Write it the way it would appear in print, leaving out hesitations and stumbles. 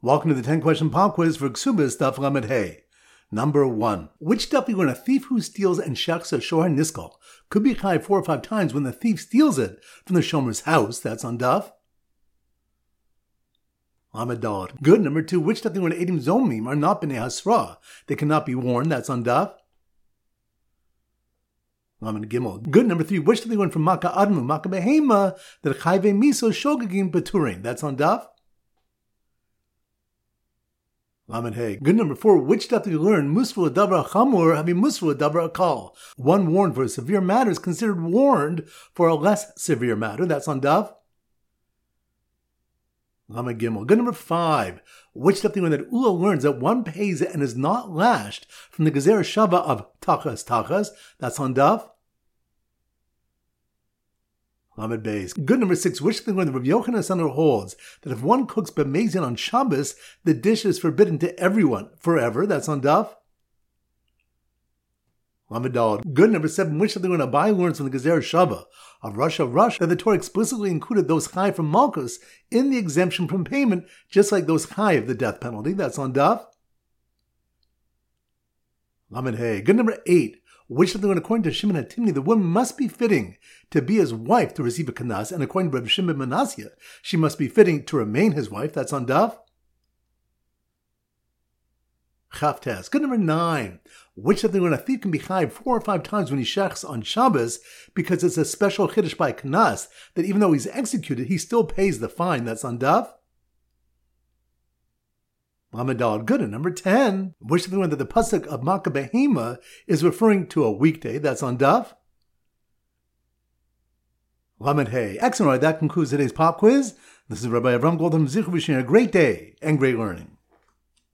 Welcome to the 10-question pop quiz for Ksubis Daf Lamed Hey. Number 1. Which daf you learn a thief who steals and shechs a shohar niskal could be chayav 4 or 5 times when the thief steals it from the shomer's house? That's on daf Lamed Daled. Good. Number 2. Which daf you learn edim zomim are not b'nei hasra? They cannot be worn. That's on daf Lamed Gimel. Good. Number 3. Which daf you learn from Makkah Admu, Makkah Behema, that chayve miso shogegim beturin? That's on daf Lamed Hey. Good. Number 4. Which daf do you learn? Musfu adabra chamur havi musfu adabra akal. One warned for a severe matter is considered warned for a less severe matter. That's on daf Lamed Gimel. Good. Number 5. Which daf do you learn that Ula learns that one pays and is not lashed from the gezer shava of tachas? That's on daf Lamed Beis. Good. Number 6. Which thing when the Rabbi Yochanan Sander holds that if one cooks b'mezin on Shabbos, the dish is forbidden to everyone forever? That's on daf Lamed Daled. Good. Number 7. Which thing when Abai learns from the Gezer Shava of Rosh that the Torah explicitly included those chai from Malchus in the exemption from payment, just like those chai of the death penalty? That's on daf Lamed Hey. Good. Number 8. Which of the one, according to Shimon HaTimni, the woman must be fitting to be his wife to receive a kanas, and according to Rabbi Shimon Manasseh, she must be fitting to remain his wife. That's on daf Chavtes. Good. Number 9. Which of the one, a thief can be chayiv 4 or 5 times when he shechs on Shabbos, because it's a special chiddush by kanas that even though he's executed, he still pays the fine. That's on daf Lamed Daled. Good. And number 10. Which of the one that the pasuk of Makkah Behema is referring to a weekday? That's on daf Lamed Hey. Excellent. All right, that concludes today's pop quiz. This is Rabbi Avram Goldham Zichu wishing you a great day and great learning.